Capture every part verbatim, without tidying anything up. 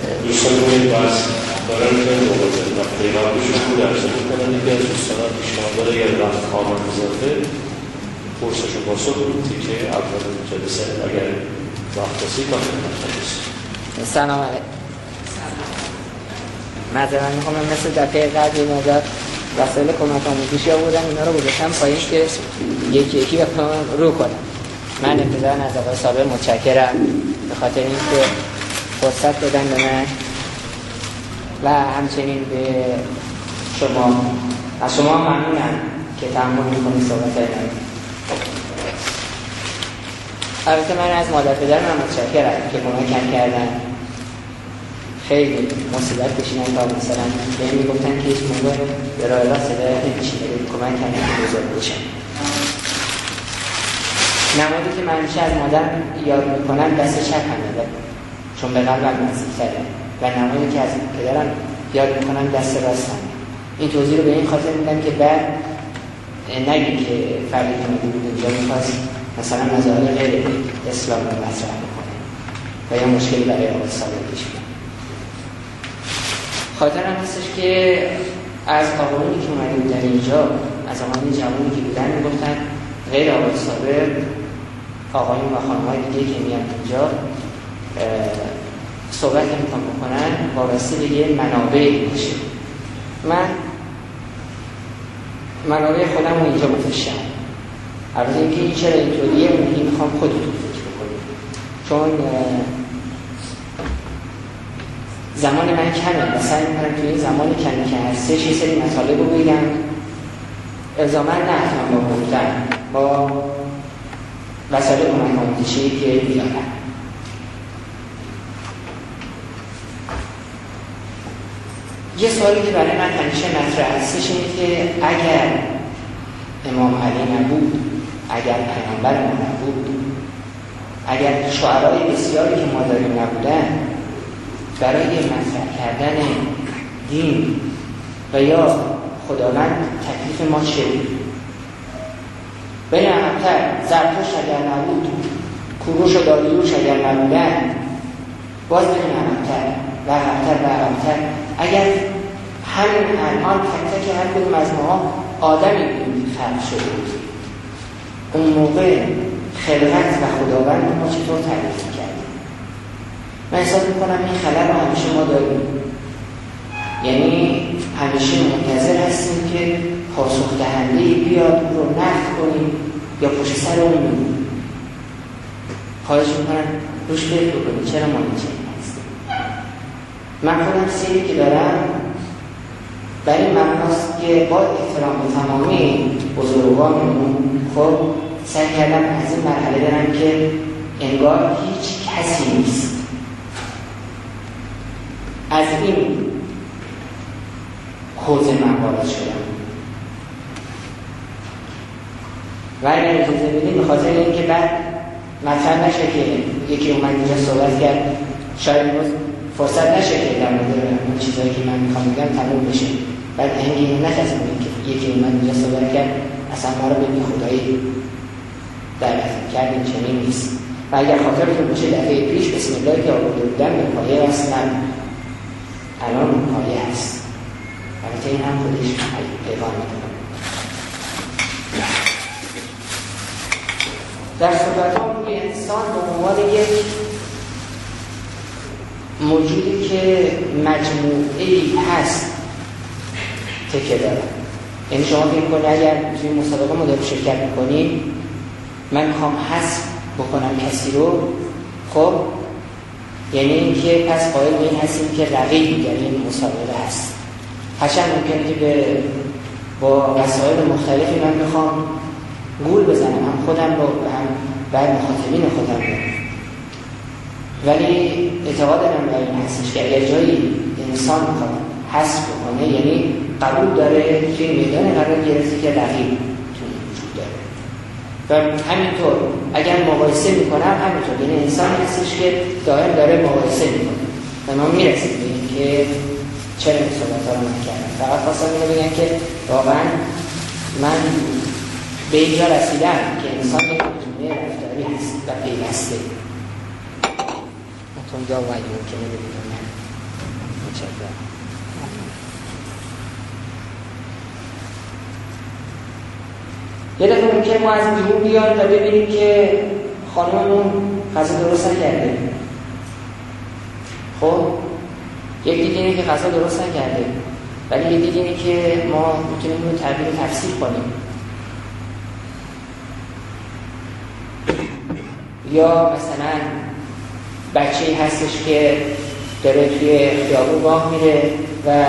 دوستان روی بحث دارن که دوباره وقتی قبلشون بود ارزه میکنن دیگه از دوستان پیشنهاد داره یه وقت آمد بذاره پرسش و پاسخ بود تیکه اول جلسه اگر وقت رسید و خدمت هست. سلام علیکم. معذرت میخوام مثل دفعه قبل مدت وسایل کمک آموزشی آوردم اینا رو گذاشتم پایین که یکی یکی بکنم رو کنم. من ابتدا از آقای صابر متشکرم به خاطر اینکه فرصت دادن به من و همچنین به شما از شما ممنونم که تحمل میکنید صحبت های من. البته من از مادر پدر من متشکرم که کمکم کردن، خیلی مصیبت کشیدن تا مثلا به این میگفتن که هیچ موقع به راه راست هدایت نمیشید، کمک کردن که بزرگ بشن. نمادی که من همیشه از مادر یاد میکنم دست چپ همه چون به قلبم نزدیک‌تره و نمادی که از پدرم یاد میکنم دست راستم. این توضیح رو به این خاطر میدم که بعد نگی که فردی که مدی بود اینجا میخواست مثلا مزاهل غیر اسلام رو مطرح میکنه و یا مشکلی برای آقای صابر پیش میاد. خاطرم هستش که از آقایونی که اومده بودن اینجا، از آقایون جوانی که بودن میگفتن غیر آقای صابر آقایون و خانم‌های دیگه که میان اینجا صحبت میکنم بکنن وابسته به یه منابعی باشه. من منابع خودم رو اینجا متشم. البته اینکه این چرا اینطوریه این میخوام خودتون فکر بکنید، چون زمان من کمه و سعی میکنم توی این زمانی کمی که هستش یه سری مطالب رو بگم الزاما نه با گفتن با وسایل کمک آموزشی که بیارم. یه سوالی که برای من همیشه مطرح هستش اینه که اگر امام علی نبود، اگر پیامبر ما نبود، اگر شعرهای بسیاری که ما داریم نبودن، برای مطرح کردن دین و یا خداوند تکلیف ما چه بود؟ بین عقب‌تر زرتشت اگر نبود، کوروش و داریوش اگر نبودن، باز بین عقب‌تر و عقب‌تر و عقب‌تر اگر همین الان تک تک هر کدوم از ما آدمی بودیم خلق شده بود، اون موقع خلقت و خداوند ما چطور تعریف کردیم؟ من احساس میکنم این خلل رو همیشه ما داریم، یعنی همیشه منتظر هستیم که پاسخ دهنده بیاد اون رو نقد کنیم یا پشت سر اون بگیم. خواهش میکنم روش فکر بکنیم چرا ما این چنین هستیم. من خودم سیری که دارم برای مبناست که با احترام به تمامی بزرگانمون خب سعی کردم از این مرحله دارم که انگار هیچ کسی نیست. از این حوزه من وارد شدم و اگر اجازه بدید به خاطر اینکه بعد مطرح نشه که یکی اومد اینجا صحبت کرد شاید روز فرصت نشه که در مورد اون چیزایی که من میخوام بگم تموم بشه، بعد هنگی نخواستم که یکی اومد اینجا صحبت کرد اصلا ما رو به بی خدایی دعوت کردیم، چنین نیست. و اگر خاطرتون باشه دفعه پیش بسم الله که آورده بودم به پایه هست، من الان اون پایه هست. البته این هم خودش پیغام میکنم. در صحبتام روی انسان به عنوان یک موجودی که مجموعه‌ای هست تکه دارم. یعنی شما فکر کنید اگر توی مسابقه مدام شرکت میکنید من میخوام حذف بکنم کسی رو، خب یعنی اینکه پس قائل به این هستیم که رقیبی در این مسابقه هست. هرچند ممکنه که به با وسایل مختلفی من میخوام گول بزنم هم خودم رو و هم بعد مخاطبین خودم رو، ولی اعتقاد من به این هستش که اگر جایی انسان میخواد حذف بکنه یعنی قبول داره توی میدان قرار گرفته که رقیب توی وجود داره. و همینطور اگر مقایسه میکنم همینطور یعنی انسان هستش که دائم داره مقایسه میکنه و ما میرسیم به این که چرا این صحبت ها رو من کردم. فقط خواستم اینو بگم که واقعا من به اینجا رسیدم که انسان یک مجموعه رفتاری هست و پیوسته. اتون جا باید ممکنه ببینم من یه دفعه ممکنه ما از بیرون بیایم و ببینیم که خانممون غذا درست نکرده. خب یک دید اینه که غذا درست نکرده، ولی یک دید اینه که ما میتونیم اون تعبیر رو تفسیر کنیم. یا مثلا بچه‌ای هستش که داره توی خیابون راه میره و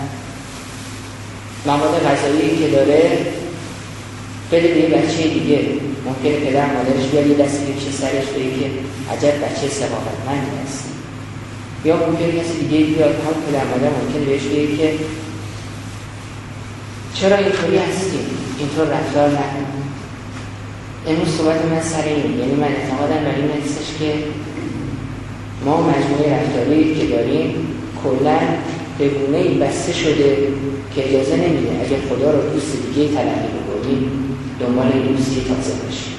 مواد غذایی که داره بده به یه بچه دیگه، ممکنه پدر مادرش بیاد یه دستی بکشه سرش بگه که عجب بچه سخاوتمندی هستی. یا ممکنه کسی دیگه بیاد هم پدر مادر ممکنه بهش بگه که چرا اینطوری هستی، اینطور رفتار نکن. امروز صحبت من سر این، یعنی من اعتمادم بر این هستش که ما مجموعه رفتاری که داریم کلا به گونه‌ای بسته شده که اجازه نمیده اگر خدا رو دوست دیگه تلقی بکنیم دنبال این دوستی تازه باشیم.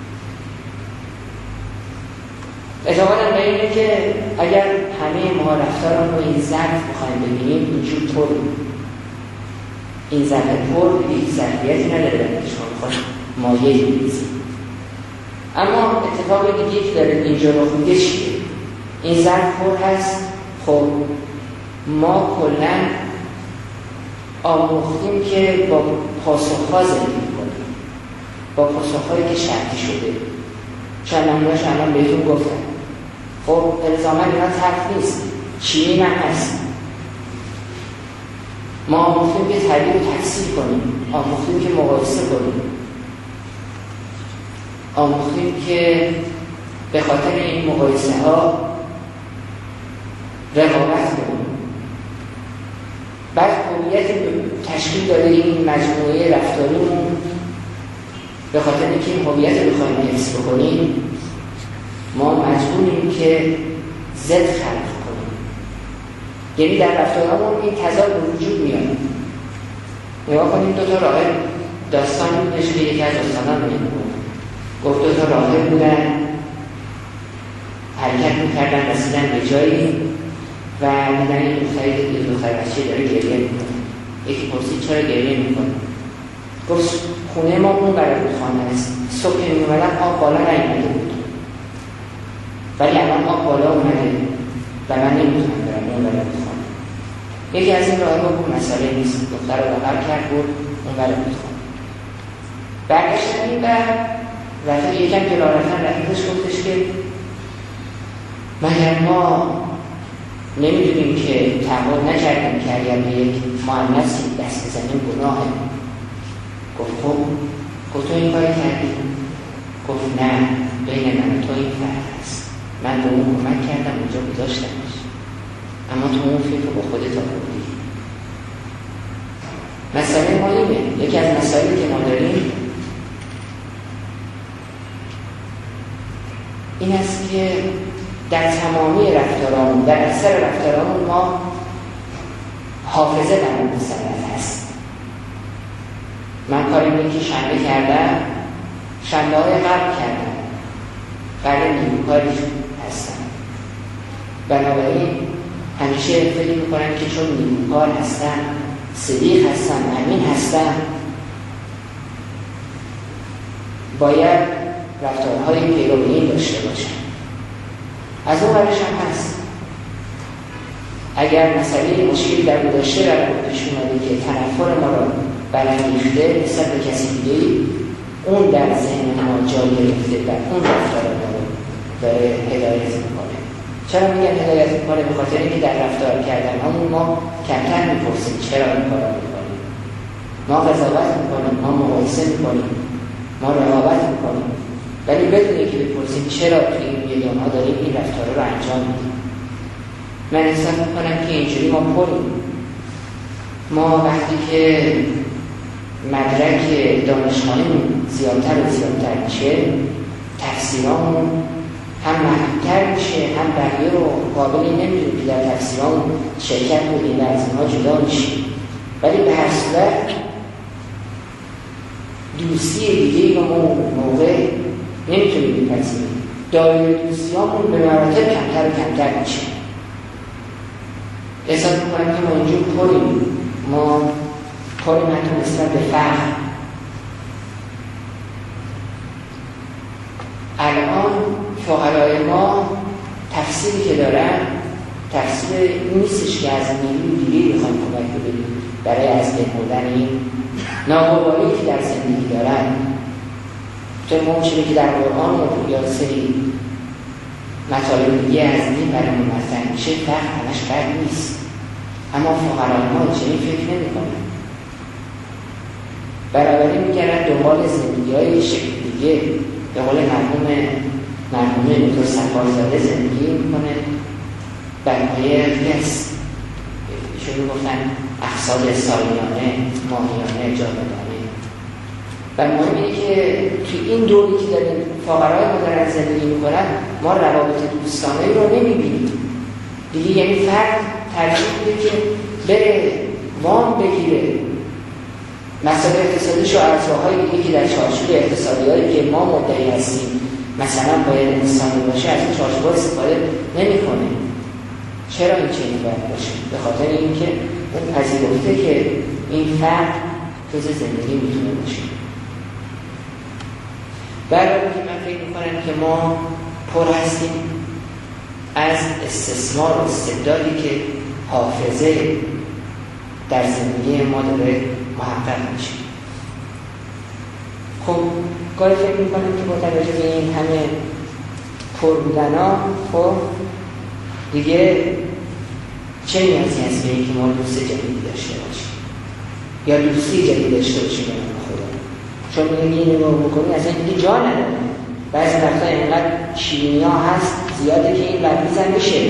اعتمادم بر اینه که اگر همه ما رفتار رو این ظرف بخوایم ببینیم اینجور طور این ظرف پر یک ظرفیتی نداره برمیش ما بخوایم مایه بریزیم. اما اتفاق دیگه که داره اینجا رو میده چیه؟ این ظرف پر هست. خب ما کلا آموختیم که با پاسخ‌ها زندگی کنیم، با پاسخ‌هایی که شرطی شده. چند نمونه‌اش الان بهتون گفتم. خب الزاما اینا طرف نیست، چینی هم هست. ما آموختیم که تعبیر رو تفسیر کنیم، آموختیم که مقایسه کنیم، آموختیم که به خاطر این مقایسه ها رقابت کنیم. بعد هویت تشکیل داده این مجموعه رفتاریمون، به خاطر اینکه این هویت رو بخوایم حفظ بکنیم ما مجبوریم که ضد خلق کنیم. یعنی در رفتارمون این تضاد به وجود میاد. نگاه کنیم دو تا راهب داستان بودش که یکی از استادان رو میگفت. گفت دو تا راهب بودن، حرکت میکردن، رسیدن به جایی و دیدن این دختری که دختر بچه داره گریه میکنه. یکی پرسید چرا گریه میکنه؟ گفت خونه ما اون برای بود خانه است، صبح که میومدن آب بالا نیومده بود، ولی الان آب بالا اومده و من نمیتونم برم اون برای بود خانه. یکی از این راهبا بود مسئله نیست، دختر رو بغل کرد بود اون برای بود خانه. برگشتن این بر رفت یکم که راه رفتن رفیقش گفتش که مگر ما نمیدونیم که تعهد نکردیم که اگر به یک مؤنثی دست بزنیم گناهه. گفت خب گفت تو این کاری کردی؟ گفت نه، بین من و تو این فرق هست. من به اون کمک کردم اونجا گذاشتمش، اما تو اون فکر رو با خودت آوردی. مسئله ما اینه. یکی از مسائلی که ما داریم این است که در تمامی رفتارامون، در اکثر رفتارامون ما حافظه بر اون مسئله هست. من کاری بود که شنبه کردم، شنبه های قبل کردم، برای نیروکاری هستم. بنابراین همیشه فکر میکنم که چون نیروکار هستم، صدیق هستم، امین هستم، باید رفتارهای پیرو به این داشته باشم. از اون برش هم هست. اگر مسئله مشکلی در گذشته رو پیش اومده که تنفر ما رو برانگیخته نسبت به کسی دیگه، اون در ذهن ما جای گرفته و اون رفتار ما رو داره هدایت میکنه. چرا میگن هدایت میکنه؟ به خاطر اینکه در رفتار کردن همون ما کمتر میپرسیم چرا این کار رو میکنیم. ما قضاوت میکنیم، ما مقایسه میکنیم، ما رقابت میکنیم، ولی بدونی که بپرسیم چرا تو این میدان ها داریم این رفتار رو انجام میدیم. من احساس میکنم که اینجوری ما پریم. ما وقتی که مدرک دانشخانه‌مون زیادتر و زیادتر میشه، تفسیرامون هم محدودتر میشه، هم بقیه رو قابلی نمیدونیم که در تفسیرامون شرکت بودیم و از اینها جدا میشیم. ولی به هر صورت دوستی دیگه رو ما موقع نمیتونیم بپذیریم. دایره دوستیامون به مراتب کمتر و کمتر میشه. احساس میکنم که ما اینجور پریم. ما پریم حتی نسبت به فهم. فقرای ما تفسیری که دارن تفسیر این نیستش که از نیروی دیگه بخوایم کمک بگیریم برای از بین بردن این ناقابلی که در زندگی دارن. چون ما چیزی که در قرآن و یا سری مطالب دیگه از دین برامون مطرح میشه فقط همش بد نیست، اما فقرای ما چنین فکر نمی‌کنن. برابری می‌کردن دنبال زندگی‌های شکل دیگه. به قول مرحوم مرحوم دکتر سفارزاده زندگی می‌کنه بر پایه قسط، ایشون می‌گفتن اقساط سالیانه، ماهیانه، جاودانه. و مهم اینه که تو این دوری که داریم فقرای ما دارن زندگی می‌کنن ما روابط دوستانه رو نمی‌بینیم دیگه. یعنی فرد ترجیح میده که بره وام بگیره، مسائل اقتصادیش و ارزش‌های دیگه که در چارچوب اقتصادیایی که ما مدعی هستیم مثلا باید انسانی باشه از این چارچوب استفاده نمی‌کنه. چرا این چنین باید باشه؟ به خاطر اینکه اون پذیرفته که این فرد جزء زندگی میتونه باشه. برای که من فکر می‌کنم که ما پر هستیم از استثمار و استبدادی که حافظه در زندگی ما داره محقق میشه. خب گاهی فکر میکنم که با توجه به این همه پر بودن ها خب دیگه چه نیازی هست به اینکه ما دوست جدیدی داشته باشیم یا دوستی جدید داشته باشیم به خدا؟ چون میگه این نگاه بکنی اصلا دیگه جا نداره. بعضی وقتا اینقدر شیرینی ها هست زیاده که این بدمیزن بشه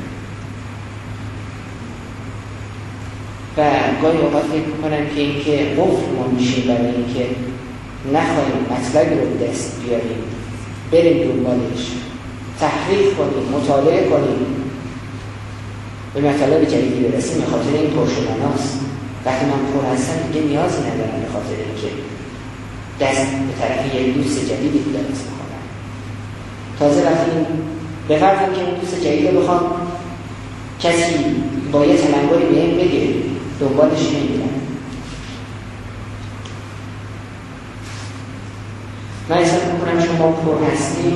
و گاهی اوقات فکر میکنم که این که قفل ما میشیم برای این که نخواهیم مطلبی رو دست بیاریم بریم دنبالش، تحقیق کنیم، مطالعه کنیم، به مطالب جدیدی برسیم. به خاطر این پر شدن هاست. وقتی من پر هستم دیگه نیازی ندارم به خاطر این که دست به طرف یک دوست جدیدی درست میکنم. تازه وقتی به فرض که اون دوست جدید رو بخوام کسی با یه تلنگری به این بگه دنبالش نمیدن. من احساس میکنم چون ما پر هستیم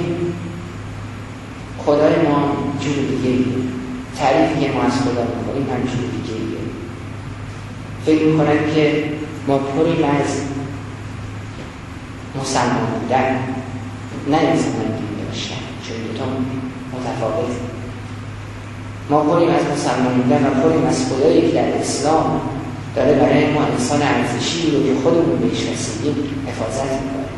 خدای ما جور دیگه تعریفی که ما از خدا میکنیم هم جور دیگه فکر میکنم که ما پریم از مسلمان بودن، نه انسان دین داشتن، چون دوتا متفاوت. ما پریم از مسلمان بودن و پریم از خدایی که در اسلام داره برای ما انسان ارزشی رو که خودمون بهش رسیدیم حفاظت میکنه.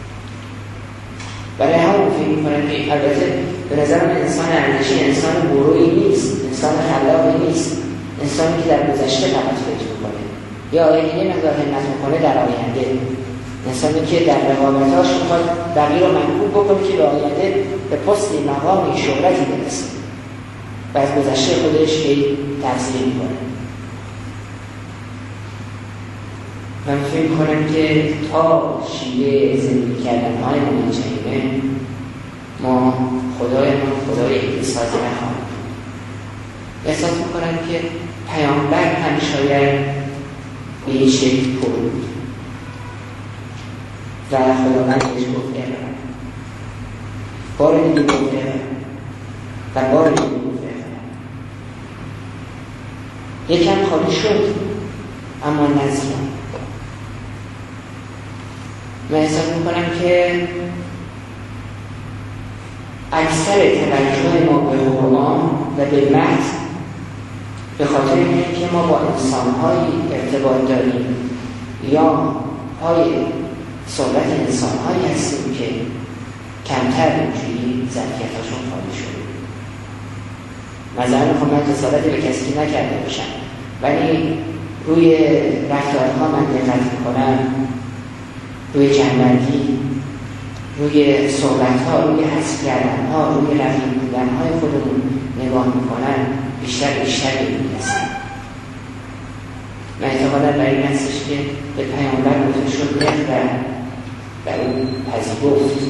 برای همون فکر میکنم که البته به نظر من انسان ارزشی انسان بروئی نیست، انسان خلاقی نیست، انسانی که در گذشته فقط فکر میکنه یا آینده مقدار همت میکنه در آینده، انسانی که در رقابتاش میخواد بقیه رو منقوب بکنه که به آینده به پستی مقامی شهرتی برسه و از گذشته خودش هی تفسیر میکنه. من فکر کنم که تا شیوه زندگی کردن های ما منجمه ما خدای ما خدای اقتصادی نخواهیم. احساس میکنم که پیامبر هم شاید به این شکل پر بود و خداوند بهش گفت ارم بار دیگه گفت ارم و بار دیگه گفت ارم. یکم خالی شد اما نزدیم. من احساس میکنم که اکثر توجه ما به قرآن و به متن به خاطر اینه که ما با انسان‌هایی ارتباط داریم یا پای صحبت انسان‌هایی هستیم که کمتر اینجوری ظرفیت‌هاشون خالی شده. مثلا میخوام من رسالت به کسی که نکرده باشم ولی روی رفتارها من دقت میکنم، روی جنبندی، روی صحبت‌ها، روی حذف کردن‌ها، روی رفیق بودن‌های خودمون نگاه میکنن بیشتر بیشتر می‌رسن. من اعتقادم بر این هستش که به پیامبر گفته شد و بر اون پذیرفت.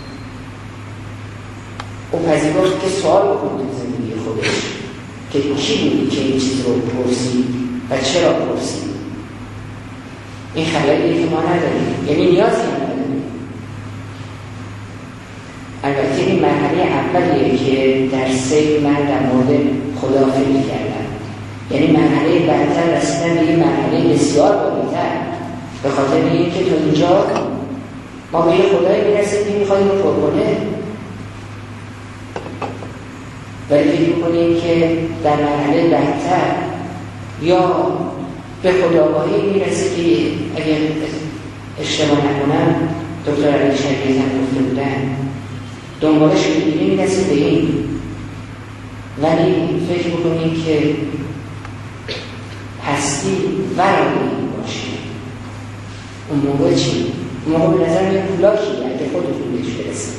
او پذیرفت که سوال بکن تو زندگی خودش که کی بودی که این چیز رو پرسید و چرا پرسید. این خبریه که ما نداریم، یعنی نیازی هم نداریم. البته این مرحله اولیه که در سیر من در مورد خدا فکر کردم، یعنی مرحله بعدتر رسیدن به این مرحله بسیار بالاتر، به خاطر اینکه تو اینجا ما به یه خدایی میرسیم که میخوایم رو پر کنه، ولی فکر میکنیم که در مرحله بعدتر یا به خداگاهی میرسه که اگر اشتباه نکنم دکتر علی شریعتی هم گفته بودن دنبالش میگیری میرسه به این، ولی فکر میکنیم که هستی ورای این باشه. اون موقع چی؟ اون موقع به نظر میاد پولاکی اگه خودتون بهش برسه.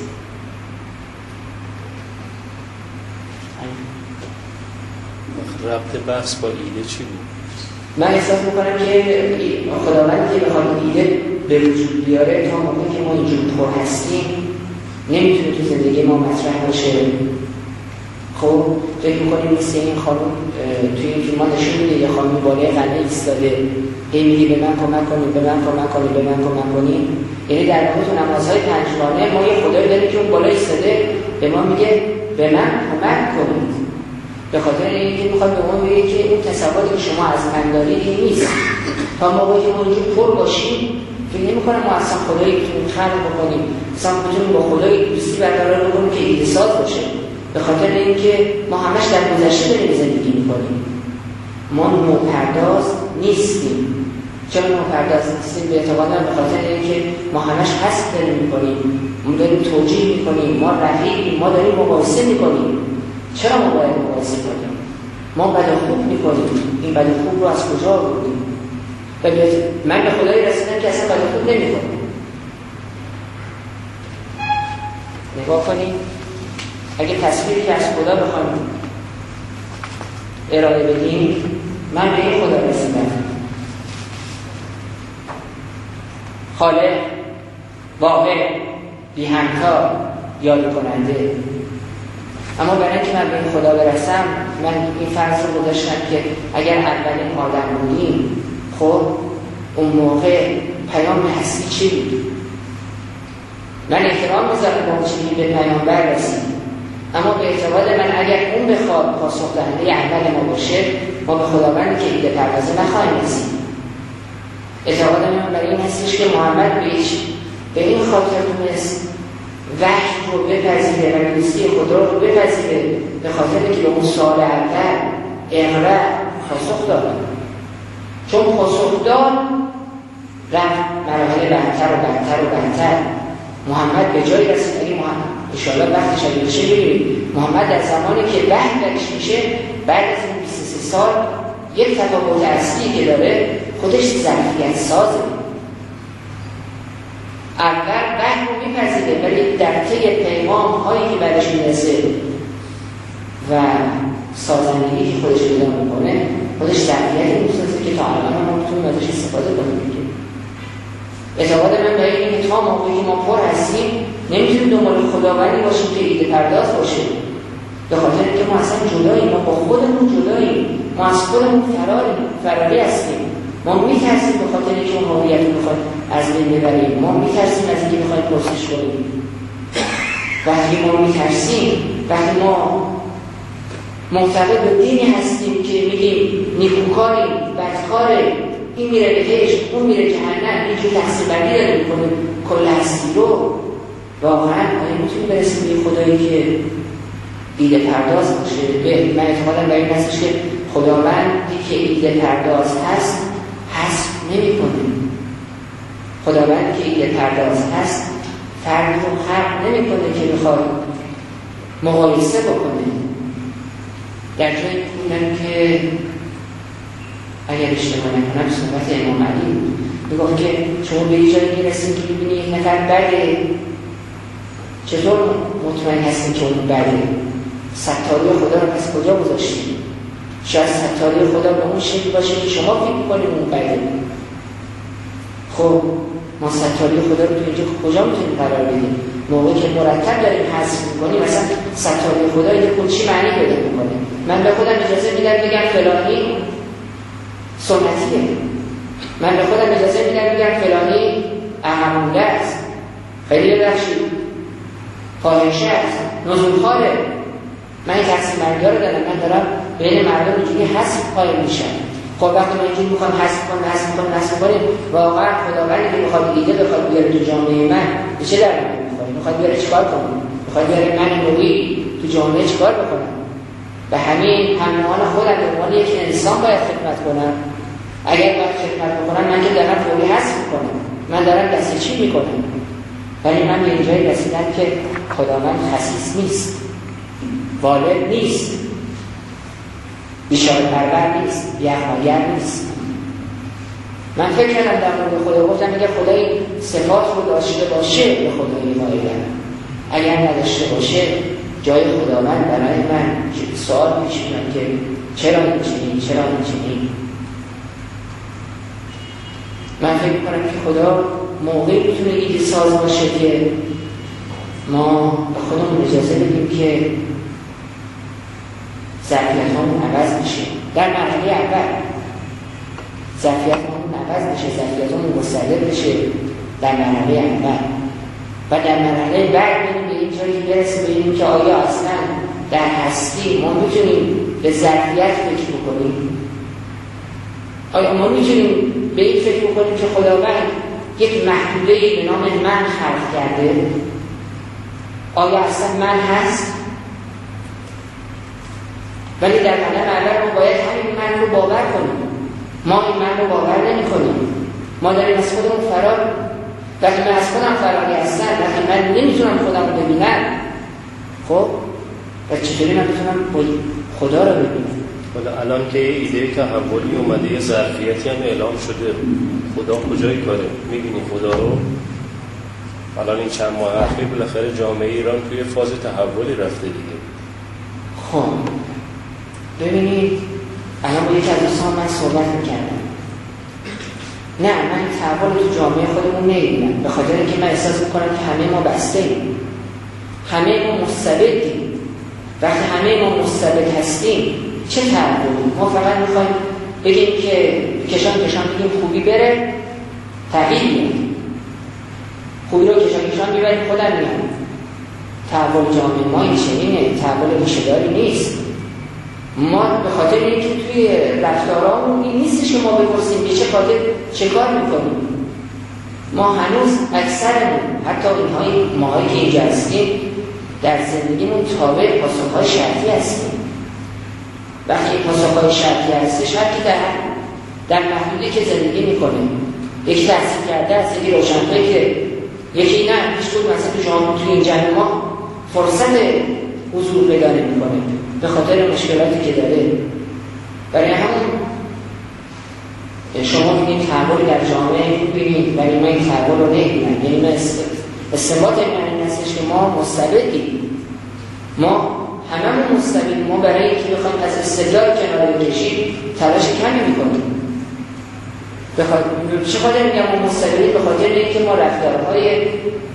ربط بحث با ایده چی بود؟ من احساس میکنم که خداوند که بخواد ایده به وجود بیاره تا موقعی که ما اینجور پر هستیم نمیتونه تو زندگی ما مطرح باشه. خب فکر میکنیم مثل این خانم توی این فیلم ها نشون میده یه خانم بالای قلعه ایستاده هی میگه به من کمک کنید، به من کمک کنید، به من کمک کنید. یعنی در واقع تو نمازهای پنجگانه ما یه خدایی داریم که اون بالا ایستاده به ما میگه به من کمک کنید، به خاطر اینکه میخواد به ما بگه که اون تصوری که شما از من دارید نیست. تا موقعی که ما اینجور پر باشیم فکر نمی‌کنم ما اصلا خدایی بتونیم خلق بکنیم، اصلا بتونیم با خدایی دوستی برقرار بکنیم که ایده ساز باشه، به خاطر اینکه ما همش در گذشته داریم زندگی می‌کنیم. ما نوپرداز نیستیم. چرا نوپرداز نیستیم؟ به اعتقاد من به خاطر اینکه ما همش حسب داریم می‌کنیم، ما داریم توجیه می‌کنیم، ما رقیبیم، ما داریم مقایسه می‌کنیم. چرا ما باید مقایسه کنیم؟ ما بد و خوب می‌کنیم. این بد و خوب رو از کجا آوردیم؟ من به خدایی رسیدم که اصلا بد و خوب نمی‌کنم. نگاه کنیم اگه تصویری که از خدا بخوایم ارائه بدیم، من به این خدا رسیدم: خالق، واقع، بی همتا، یاری کننده. اما برای اینکه من به این خدا برسم من این فرض رو گذاشتم که اگر اولین آدم بودیم، خب اون موقع پیام هستی چی بود؟ من احترام میذارم با اون چیزی به پیامبر رسید، اما به اعتقاد من اگر اون بخواد پاسخ دهنده اول ما باشه، ما به خداوندی که ایده پردازه نخواهیم رسید. اعتقاد من برای این هستش که محمد به این خاطر تونست وحی رو بپذیره و دوستی خدا رو بپذیره به خاطر که به اون سال اول اقرا پاسخ داد. چون پاسخ داد رفت مراحل بدتر و بدتر و بدتر. محمد به جایی رسید اگه محمد انشاءالله وقتش اگه بشه ببینید محمد در زمانی که وحی درش میشه بعد از این بیست و سه سال یک تفاوت اصلی که داره خودش ظرفیت سازه. اول وحی رو میپذیره ولی در طی پیغام هایی که بعدش میرسه و سازندگی که خودش پیدا میکنه خودش ظرفیتی میسازه که تا الان ما میتونیم ازش استفاده کنیم. اعتقاد من به اینه تا موقعی که ما پر هستیم نمیتونیم دنبال خداوندی باشیم که ایده پرداز باشه، به خاطر اینکه ما اصلا جداییم، ما با خودمون جداییم، ما از خودمون فراریم، فراری هستیم. ما میترسیم به خاطر اینکه اون هویت رو میخوایم از بین ببریم، ما میترسیم از اینکه میخوایم پرسش کنیم. وقتی ما میترسیم، وقتی ما معتقد به دینی هستیم که میگیم نیکوکاریم، بدکاریم، این میره بهشت، اون میره جهنم، اینجور تقسیم بندی داره میکنه کل هستی رو، واقعا آیا میتونیم برسیم به خدایی که ایده پرداز باشه؟ به من اعتقادم به این هستش که خداوندی که ایده پرداز هست حذف نمیکنه. خداوندی که ایده پرداز هست فرد رو خلق نمیکنه که بخواد مقایسه بکنه. در جایی بودن که اگر اشتباه نکنم صحبت امام علی میگفت که شما به یه جایی میرسید که ببینی یک نفر بده، چطور مطمئن هستیم که اون بده؟ ستاری خدا رو پس کجا گذاشتیم؟ شاید ستاری خدا به اون شکل باشه که شما فکر می‌کنید اون بده. خب ما ستاری خدا رو تو اینجا کجا میتونیم قرار بدیم؟ موقعی که مرتب داریم حذف می‌کنیم مثلا ستاری خدا اینجا چی معنی پیدا می‌کنه؟ من به خودم اجازه میدم بگم فلانی سنتیه، من به خودم اجازه میدم بگم فلانی عقب‌مونده است. خیلی ببخشید فاحشه است، نزولخواره. من این تقسیم بندی ها رو دارم، من دارم بین مردم اینجوری حذف قائل میشم. خب وقتی ما اینجوری میخوام حذف کنم حذف کنم حذف کنم، واقعا خداوندی که میخواد ایده بخواد بیاره تو جامعه من به چه درد میخوره؟ میخواد بیاره چیکار کنه؟ میخواد بیاره من نوعی تو جامعه چیکار بکنم؟ به همین همراهان خودم به عنوان یک انسان باید خدمت کنم. اگر باید خدمت بکنم من که دارم فوری حذف میکنم، من دارم دست چی میکنم. ولی من به اینجایی رسیدم که خداوند خسیس نیست، والد نیست، بیچاره پرور نیست، بی‌احمدگر نیست. من فکر کردم در مورد خدا، گفتم میگه خدا این صفات رو داشته باشه به خدای مایلم، اگر نداشته باشه جای خداوند برای من سوال پیش میاد که چرا این چنین، چرا این چنین. من فکر میکنم که خدا موقعی میتونه ایده ساز باشه که ما به خودمون اجازه بدیم که ظرفیت هامون عوض میشه. در مرحله اول ظرفیت هامون عوض میشه، ظرفیت هامون مستقل بشه در مرحله اول، و در مرحله بعد بریم به این جایی برسیم ببینیم که آیا اصلا در هستی ما میتونیم به ظرفیت فکر بکنیم. آیا ما میتونیم به این فکر بکنیم که خداوند یک محدوده‌ای به نام من خلق کرده؟ آیا اصلا من هست؟ ولی در مرحله اول ما باید همین من رو باور کنیم. ما این من رو باور نمی کنیم. ما داریم از خودمون فرار. وقتی من از خودم فراری هستم، وقتی من نمیتونم خودم رو ببینم، خب و چطوری من میتونم خدا رو ببینم؟ حالا الان که ایده تحولی اومده، یه ظرفیتی هم اعلام شده، خدا کجای کاره؟ میبینی خدا رو؟ الان این چند ماه اخیر بالاخره جامعه ایران توی فاز تحولی رفته دیگه. خب ببینید الان با یک از دوستان من صحبت میکردم، نه من تحول تو جامعه خودمون نمیبینم، به خاطر اینکه من احساس میکنم که همه ما بسته ایم، همه ما مستبدیم. وقتی همه ما مستبد هستیم چه تحولی؟ ما فقط میخوایم بگیم که کشان کشان بگیم خوبی بره، تغییر میاد، خوبی رو کشان کشان میبریم خودم میاد. تحول جامعه ما این چنینه، تحول ریشه‌داری نیست. ما به خاطر اینکه توی رفتارامون این نیستش که ما بپرسیم که چه خاطر چه کار میکنیم. ما هنوز اکثرمون، حتی اینهای ماهایی که اینجا هستیم، در زندگیمون تابع پاسخهای شرطی هستیم. وقتی پاسخهای شرطی هستش، هر کی در در محدودی که زندگی میکنه، یکی تحصیل کرده است، یکی روشنفکره، یکی نه هیچ بود مثلا تو جامعه توی این جمع ما فرصت حضور پیدا نمیکنه به خاطر مشکلاتی که داره. برای همون شما میگید تحول در جامعه ببینید، ولی من این تحول رو نمیبینم. یعنی من استنباط من این هستش که ما مستبدیم، ما هممون مستبدیم. ما برای اینکه بخوایم از استدلال کنار بکشیم تلاش کمی میکنیم. بخاطر چه خاطر میگم ما مستبدیم؟ به خاطر اینکه ما رفتارهای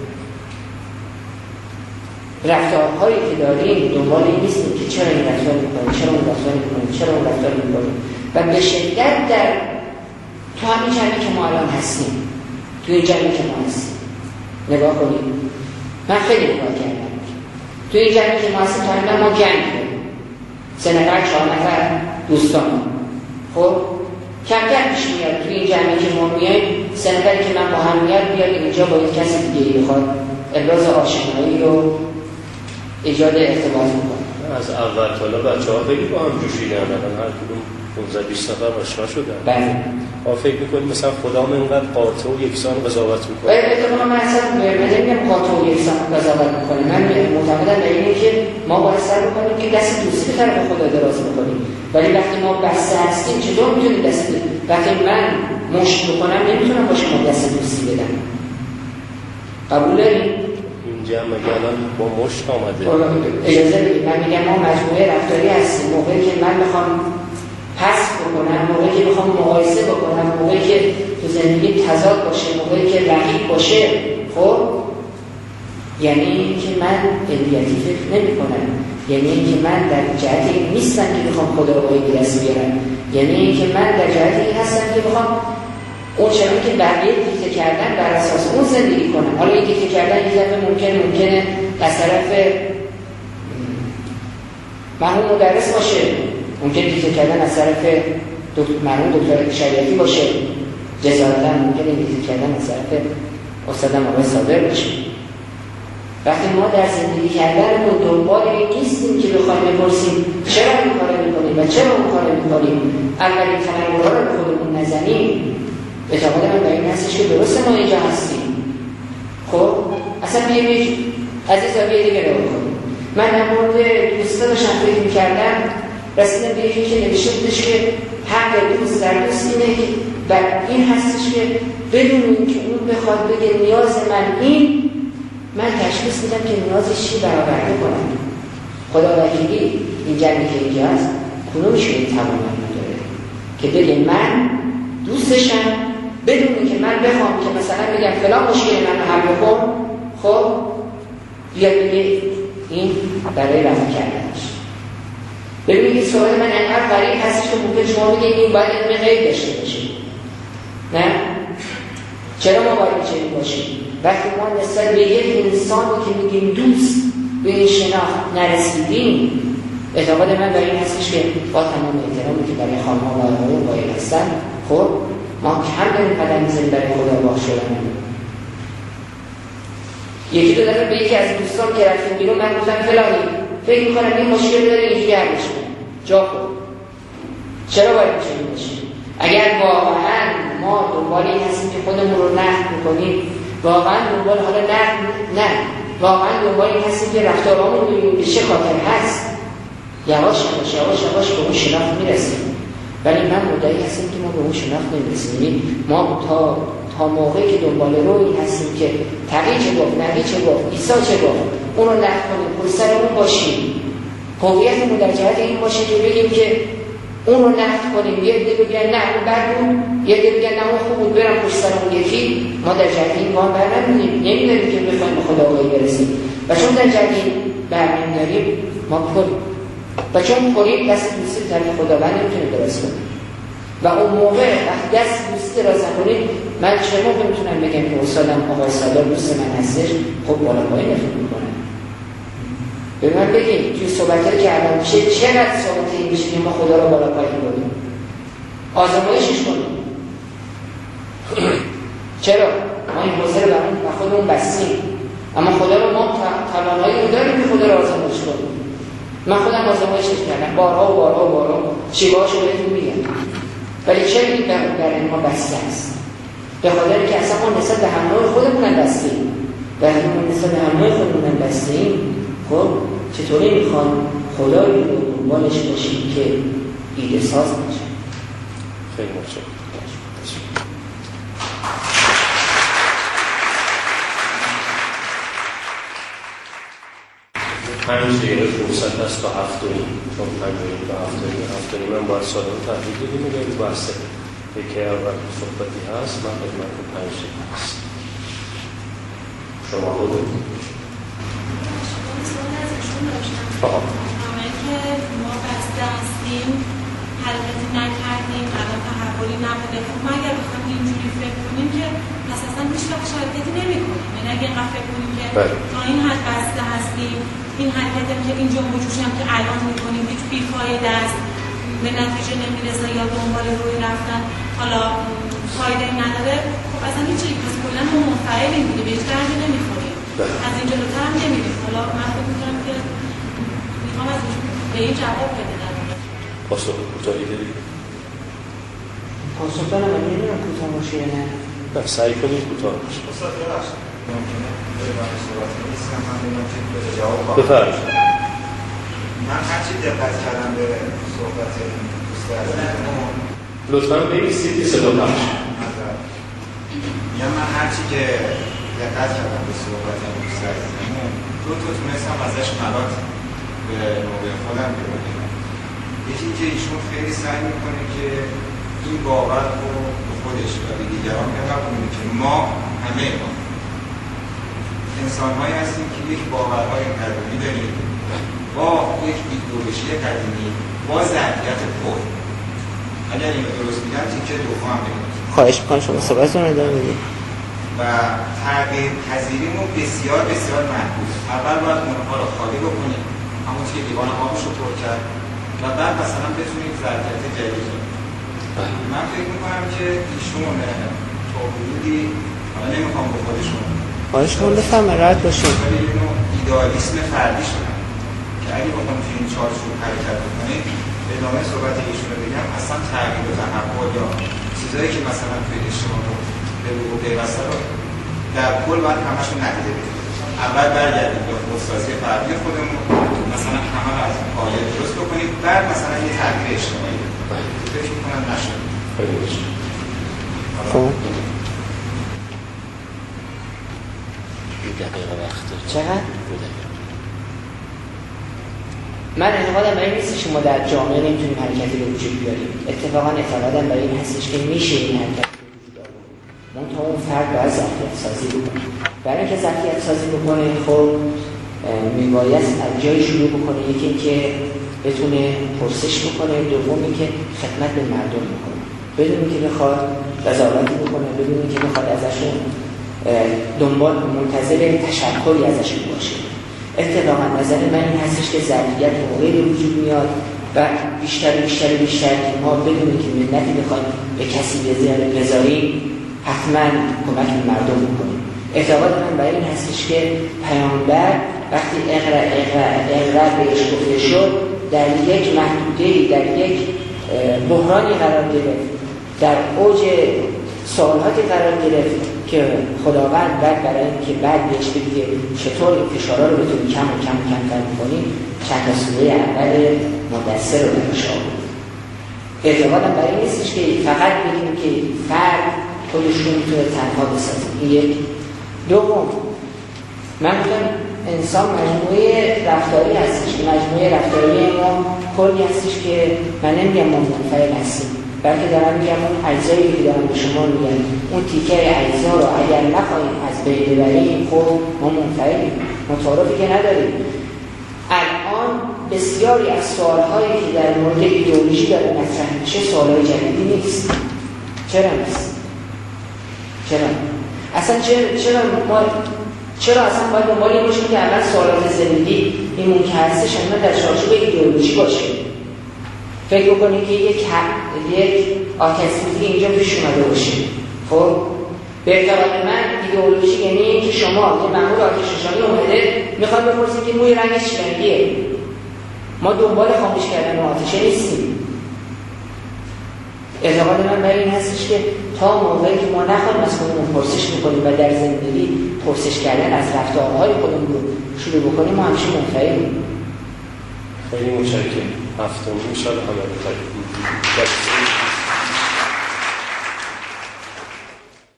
رفتارهایی که داریم دنبال این نیستیم که چرا این رفتار میکنیم، چرا اون رفتار میکنیم، چرا اون رفتار میکنیم. و به شدت در تو همین جمعی که ما الان هستیم، توی جمعی که ما هستیم نگاه کنیم. من خیلی نگاه کردم توی این جمعی که ما هستیم، تقریبا ما گنگ داریم، سه نفر چهار نفر دوستان. خب کم کم پیش میاد توی این جمعی که ما میایم، سه نفری که من با هم میاد بیاد اینجا با یک کسی دیگه بخواد ابراز آشنایی رو ایجاد ارتباط میکنه. از اول تا حالا بچه‌ها خیلی با هم جوشیدن، الان هر کدوم پانزده بیست نفر آشنا شدن. بله. ما فکر می‌کنیم مثلا خدا هم اینقدر قاطع و یکسان قضاوت می‌کنه. بله، اتفاقا من اصلا نمیگم قاطع و یکسان قضاوت می‌کنه. من معتقدم به اینه که ما باید سعی بکنیم که دست دوستی به طرف خدا دراز بکنیم. ولی وقتی ما بسته هستیم چطور می‌تونیم دست وقتی من مشت بکنم نمی‌تونم با شما دست دوستی بدم. قبول دارید؟ اینجا مگه الان با مشت آمده؟ اجازه بدید من میگم ما مجموعه رفتاری هستیم. موقعی که من میخوام پس بکنم، موقعی که میخوام مقایسه بکنم، موقعی که تو زندگی تضاد باشه، موقعی که رقیب باشه، خب یعنی که من علیتی فکر نمی کنم، یعنی که من در جهت این نیستم که میخوام خدا رو باید دست بیارم، یعنی که من در جهت این هستم که میخوام اون چنان که بقیه دیکته کردن بر اساس اون زندگی کنن. حالا این دیکته کردن یه دفعه ممکنه ممکنه از طرف مرحوم مدرس باشه، ممکنه دیکته کردن از طرف مرحوم دکتر شریعتی باشه، جزارتا ممکنه دیکته کردن از طرف استادم آقای صابر باشه. وقتی ما در زندگی کردنمون دنبال این نیستیم که بخوایم بپرسیم چرا این کارو می‌کنیم و چرا اون کارو می‌کنیم، اولین تمرکزها رو به خودمون نزنیم، اعتقاد من به این هستش که درسته ما اینجا هستیم. خب اصلا بیایید از این زاویه دیگه رو بکنیم. من در مورد دوستا داشتم فکر می‌کردم، رسیدم به یکی که نوشته بودش که حق دوست در دوست اینه که و این هستش که بدون اینکه اون بخواد بگه نیاز من این، من تشخیص میدم که نیازش چی برآورده کنم. خدا وکیلی این جنگی که اینجا هست کدومش این توانایی نداره که بگه من دوستشم بدون اینکه من بخوام که مثلا بگم فلان مشکل من رو حل بکن، خب بیاد بگه این برای رفع کردنش. ببینید این سوال من انقدر غریب هستش که ممکن شما بگید این باید علم غیب داشته باشه. نه؟ چرا ما باید چنین باشیم؟ وقتی ما نسبت به یک انسانی که میگیم دوست به این شناخت نرسیدیم، اعتقاد من برای این هستش که با تمام احترامی که برای خانم‌ها و آقایون باید هستن، خب ما کم داریم قدم می‌زنیم برای خدا باز شدن. یکی دو دفعه به یکی از دوستان که رفتیم بیرون من گفتم فلانی فکر می‌کنم این مشکل داره اینجوری حلش کن. جا خود چرا باید چنین باشیم؟ اگر واقعا ما دنبال این هستیم که خودمون رو نقد می‌کنیم، واقعا دنبال حالا نه نه واقعا دنبال این هستیم که رفتارامون ببینیم به چه خاطر هست، یواش یواش یواش یواش به اون شناخت میرسیم. ولی من مدعی هستم که ما به اون شناخت نمیرسیم. ما تا تا موقعی که دنبال روی هستیم که تقی چه گفت، نبی چه گفت، عیسی چه گفت، اون رو نقد کنیم، پشت سر اون باشیم، هویتمون در جهت این باشه که بگیم که اون رو نقد کنیم، یه عده بگن نه اون بد بود، یه عده بگن نه اون خوب بود، برم پشت سر اون یکی. ما در جهت این گام برنمی‌داریم، نمی‌دونیم که بخوایم به خداگاهی برسیم. و چون در جهت این برنمی‌داریم ما پل و چون پلی دست دوستی به طرف خداوند نمی‌تونیم درست کنیم. و اون موقع وقتی دست دوستی دراز نکنیم، من چه موقع میتونم بگم که استادم آقای صادق دوست من هستش؟ خب بالا پایین نفهم می‌کنم. به من بگیم توی صحبت‌هایی که الان میشه چقدر صحبت این میشه که ما خدا رو بالا پایین کنیم، آزمایشش کنیم. چرا؟ ما این حوزه رو برامون و خودمون بستیم، اما خدا رو ما توانایی رو داریم که خدا رو آزمایش کنیم. من خودم آزمایشش کردم بارها و بارها و بارها، شیوه‌هاش رو بهتون میگم. ولی چرا این برای ما بسته است؟ به خاطر که اصلا ما نسبت به همراه خودمون هم بستیم. وقتی ما نسبت به همراه خودمون هم بستیم، خب چطوری میخوان خدایی رو دنبالش باشیم که ایده ساز باشه؟ خیلی متشکرم. پنج دقیقه فرصت هست تا هفتونی، چون پنج دقیقه تا هفتونی هفتونی من باید ساده رو تحویل بدیم و بریم بحثه یکی اول صحبتی هست. من خدمتتون پنج دقیقه هست. شما خودتون آها همه که ما بسته هستیم، حرکتی نکردیم، الان تحولی نبوده. ما اگر بخوایم اینجوری فکر کنیم که پس اصلا هیچ وقت حرکتی نمی‌کنیم. یعنی اگه اینقدر فکر کنیم که تا این حد بسته هستیم، این حرکتی هم که این جنب و جوشی هم که الان می‌کنیم هیچ بی‌فایده است، به نتیجه نمی‌رسه یا دنبال روی رفتن حالا فایده نداره، خب اصلا هیچی، پس کلاً ما منفعلیم دیگه، به هیچ دردی نمی‌خوریم. از این جلوتر هم نمی‌ریم. حالا من فکر می‌کنم که می‌خوام از به این جواب بده در واقع. پاسخ کوتاهی بدید. پاسخ دارم ولی نمی‌دونم کوتاه باشه یا نه. نه سعی کنید کوتاه باشه. استاد ببخشید ممکنه من صحبت نیستم، من بگم که به جواب بفرمایید. من هرچی دقت کردم به صحبت دوست عزیزمون، لطفاً بایستید که صدا پخش شه. یا من هرچی که دقت کردم به صحبت دوست عزیزمون، دو تا تونستم ازش ملات به موقع خودم بگیرم. یکی که ایشون خیلی سعی میکنه که این باور رو به خودش و به دیگران بقبولونه که ما همه ما انسان‌هایی هستیم که یک باورهای قدیمی داریم، با یک ایدئولوژی قدیمی، با ظرفیت پر. اگر این رو درست میگم تیکه دوم هم بگیم خواهش میکنم شما صحبتتون رو ادامه بدید. و تغییر پذیریمون بسیار بسیار محدود. اول باید اونها رو خالی بکنیم، همون که لیوان آبش رو پر کرد و بعد مثلا بتونیم ظرفیت جدید رو. من فکر میکنم که ایشون تا حدودی، حالا نمیخوام به خودشون خواهش کنم بفرمایید راحت باشید، ولی اینو ایدئالیسم فردی شدن که اگه بخوام تو این چارچوب حرکت بکنید، ادامه صحبت ایشون رو بگم، اصلا تغییر و تحول یا چیزایی که مثلا توی اجتماع رو به وقوع پیوسته رو در کل باید همش رو ندیده بگیریم. اول برگردیم به خودسازی فردی خودمون، مثلا همه رو از پایه درست بکنیم، بعد مثلا یه تغییر اجتماعی فکر می‌کنم نشه. خب دقیقه وقت داریم. چقدر؟ من اعتقادم برای نیست شما در جامعه نمیتونیم حرکتی به وجود بیاریم. اتفاقا اعتقادم برای این هستش که میشه این حرکت به وجود آورد. منتها اون فرد باید ظرفیت سازی بکنه. برای اینکه ظرفیت سازی بکنه خب میبایست از جایی شروع بکنه، یکی اینکه بتونه پرسش بکنه، دومی که خدمت به مردم بکنه، بدون اینکه بخواد قضاوتی بکنه، بدون اینکه بخواد ازشون دنبال منتظر تشکری ازشون باشه. اتفاقا نظر من این هستش که ظرفیت موقعی به وجود میاد و بیشتر بیشتر بیشتر که ما بدون که منتی بخوایم به کسی بذاریم حتما کمک به مردم بکنیم. اعتقاد من برای این هستش که پیامبر وقتی اقرا اقرا اقرا بهش گفته شد در یک محدوده‌ای، در یک بحرانی قرار گرفت، در اوج سوالاتی قرار گرفت که خداوند بعد برای اینکه بعد بهش بگه که چطور این فشارها رو بتونی کم و کم و کمتر می‌کنی، چند تا سوره اول مدثر رو درش آورد. اعتقادم برای این نیستش که فقط بگیم که فرد خودش رو میتونه تنها بسازه. این یک. دوم، من میگم انسان مجموعه رفتاری هستش که مجموعه رفتاری ما کلی هستش که من نمیگم ما منفعل هستیم، بلکه دارم میگم اون اجزایی که دارم به شما میگم، اون تیکه اجزا رو اگر نخواهیم از بین ببریم خب ما منفعلیم، متعارفی که نداریم. الان بسیاری از سوالهایی که در مورد ایدئولوژی داره مطرح میشه سوالهای جدیدی نیست. چرا نیست؟ چرا؟ اصلا چرا چرا ما چرا اصلا باید دنبال این باشیم که اول سوالات زندگی این ممکن هستش اما در چارچوب ایدئولوژی باشه؟ فکر بکنید که یک یک آتش‌سوزی اینجا پیش اومده باشه. خب به اعتقاد من ایدئولوژی یعنی اینکه شما یه مأمور آتش‌نشانی اومده میخواد بپرسید که موی رنگش چه رنگیه. ما دنبال خاموش کردن آتش نیستیم. اعتقاد من برای این هستش که تا موقعی که ما نخواهیم از خودمون پرسش بکنیم و در زندگی پرسش کردن از رفتارهای خودمون رو شروع بکنیم ما همیشه منفعلیم. خیلی متشکرم. هفتم ان شاء الله